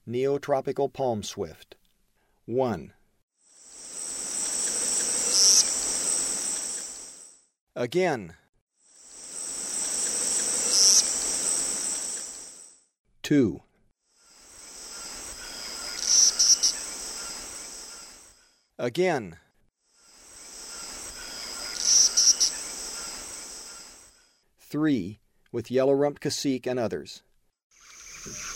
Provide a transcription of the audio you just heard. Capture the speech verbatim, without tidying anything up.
Neotropical palm swift. one. Again. two. Again. three. With yellow-rumped cacique and others.